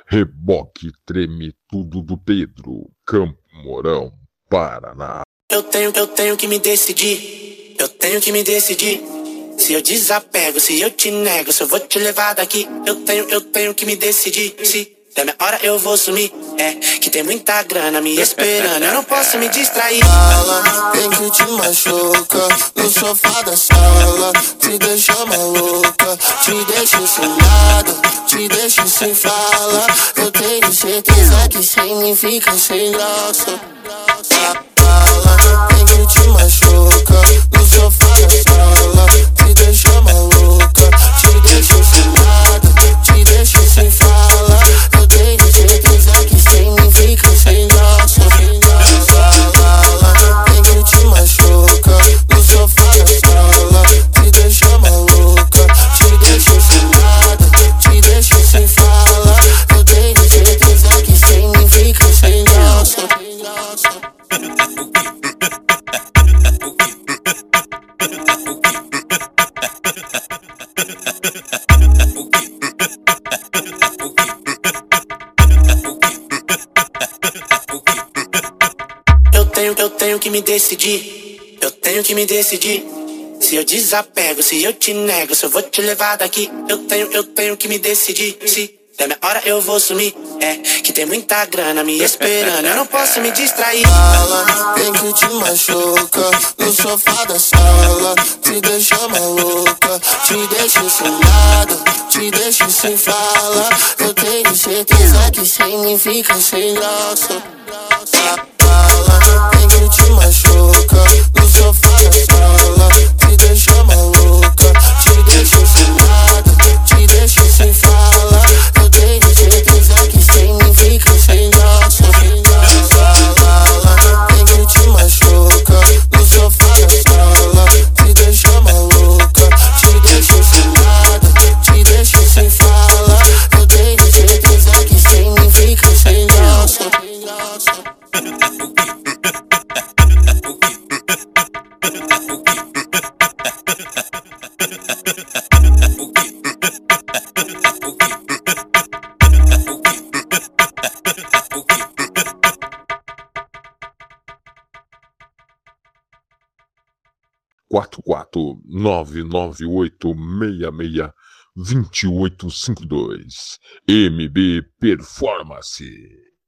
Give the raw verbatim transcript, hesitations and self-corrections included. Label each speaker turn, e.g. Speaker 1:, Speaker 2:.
Speaker 1: Reboque treme tudo do Pedro, Campo Mourão, Paraná.
Speaker 2: Eu tenho, eu tenho que me decidir, eu tenho que me decidir. Se eu desapego, se eu te nego, se eu vou te levar daqui. Eu tenho, eu tenho que me decidir. Se der minha hora eu vou sumir. É, que tem muita grana me esperando, eu não posso me distrair.
Speaker 3: Fala, tem que te machuca no sofá da sala, te deixa maluca, te deixa sem nada, te deixa sem fala. Eu tenho certeza que sem mim fica sem graça. Fala, tem que te machuca no sofá da sala, te deixa maluca, te deixa sem nada, te deixa sem fala. Eu tenho certeza que sem mim fica sem graça. Fala, tem que te machuca no sofá da sala, te deixa maluca, te deixa sem nada, te deixa sem fala. Eu tenho certeza que sem mim fica sem graça.
Speaker 2: Eu tenho, eu tenho que me decidir, eu tenho que me decidir. Se eu desapego, se eu te nego, se eu vou te levar daqui. Eu tenho, eu tenho que me decidir. Se der minha hora eu vou sumir. É, que tem muita grana me esperando, eu não posso me distrair.
Speaker 3: Fala, tem que te machuca no sofá da sala, te deixa maluca, te deixa sem nada, te deixa sem fala. Eu tenho certeza que sem mim fica sem graça. Fala, tem que te machuca no sofá da sala, te deixa maluca, te deixa sem nada, te deixa sem fala. Eu tenho certeza que sem mim fica sem graça. Fala, tem que te machuca no sofá da sala, te deixa maluca, te deixa sem nada, te deixa sem fala. Eu tenho certeza que sem mim fica sem graça.
Speaker 1: quatro quatro nove nove oito seis seis dois oito cinco dois M B Performance.